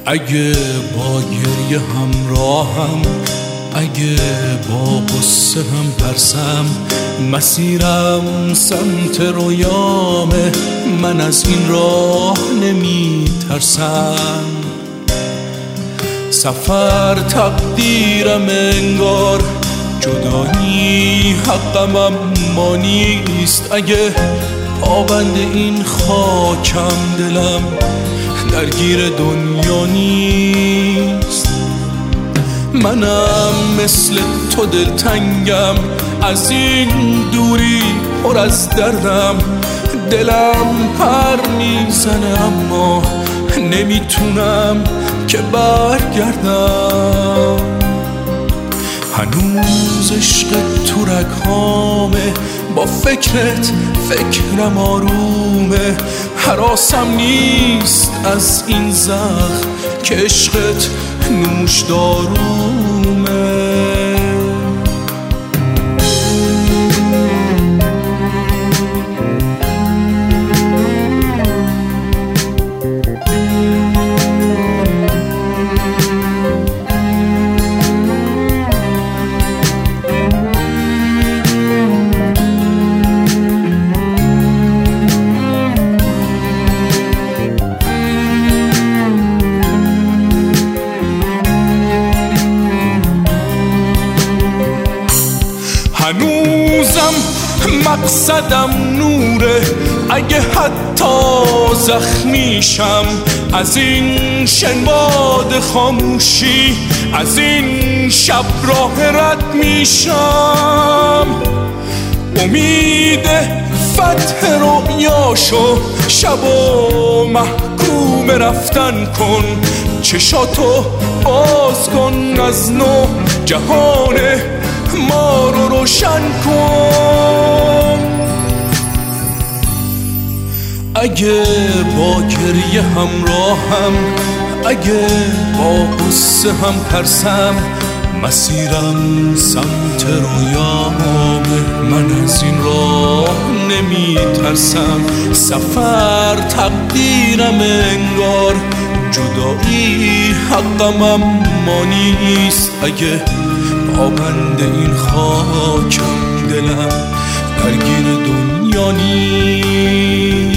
اگه با گریه همراهم، اگه با قصه هم ترسم، مسیرم سمت رویامه، من از این راه نمی ترسم. سفر تقدیرم انگار، جدایی حقم اما نیست. اگه پابند این خاکم، دلم درگیر دنیا نیست. منم مثل تو دلتنگم، از این دوری پر از دردم. دلم پر میزنه اما نمیتونم که برگردم. هنوز عشق تو رگامه، با فکرت فکرم آرومه. هراسم نیست از این زخم که عشقت نوش دارومه. هنوزم مقصدم نوره، اگه حتی زخمیشم. از این شنباد خاموشی، از این شب راه رد میشم. امید فتح رویاشو شب و محکوم رفتن کن. چشاتو باز کن، از نو جهان ما رو روشن کن. اگه با گریه همراهم، اگه با قصه هم ترسم، مسیرم سمت رویامه، من از این راه نمی ترسم. سفر تقدیرم انگار، جدایی حقم اما نیست. اگه پابند این خاکم، دلم درگیر دنیا نیست.